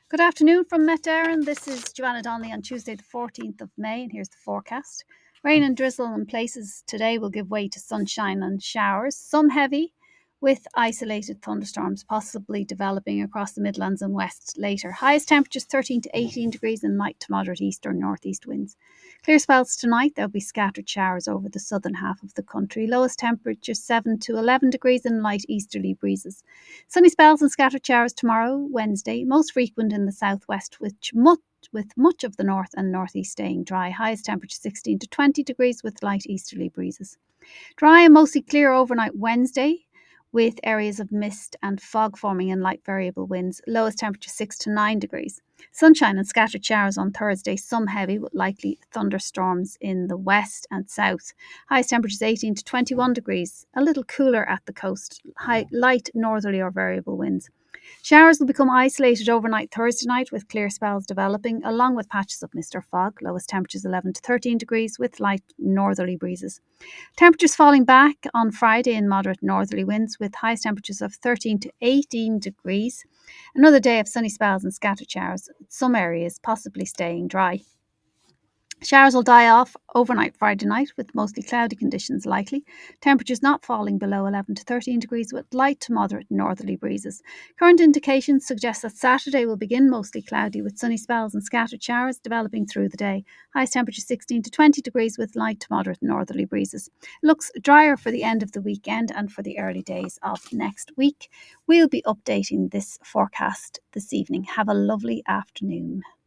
Good afternoon from Met Éireann. This is Joanna Donnelly on Tuesday, the 14th of May, and here's the forecast. Rain and drizzle in places today will give way to sunshine and showers, some heavy, with isolated thunderstorms possibly developing across the Midlands and West later. Highest temperatures 13 to 18 degrees and light to moderate east or northeast winds. Clear spells tonight. There'll be scattered showers over the southern half of the country. Lowest temperatures 7 to 11 degrees and light easterly breezes. Sunny spells and scattered showers tomorrow, Wednesday, most frequent in the southwest, with much of the north and northeast staying dry. Highest temperature 16 to 20 degrees with light easterly breezes. Dry and mostly clear overnight Wednesday, with areas of mist and fog forming and light variable winds. Lowest temperature 6 to 9 degrees. Sunshine and scattered showers on Thursday, some heavy with likely thunderstorms in the west and south. Highest temperatures 18 to 21 degrees, a little cooler at the coast. Light northerly or variable winds. Showers will become isolated overnight Thursday night with clear spells developing, along with patches of mist or fog. Lowest temperatures 11 to 13 degrees with light northerly breezes. Temperatures falling back on Friday in moderate northerly winds with highest temperatures of 13 to 18 degrees. Another day of sunny spells and scattered showers, some areas possibly staying dry. Showers will die off overnight Friday night with mostly cloudy conditions likely. Temperatures not falling below 11 to 13 degrees with light to moderate northerly breezes. Current indications suggest that Saturday will begin mostly cloudy with sunny spells and scattered showers developing through the day. Highest temperature 16 to 20 degrees with light to moderate northerly breezes. Looks drier for the end of the weekend and for the early days of next week. We'll be updating this forecast this evening. Have a lovely afternoon.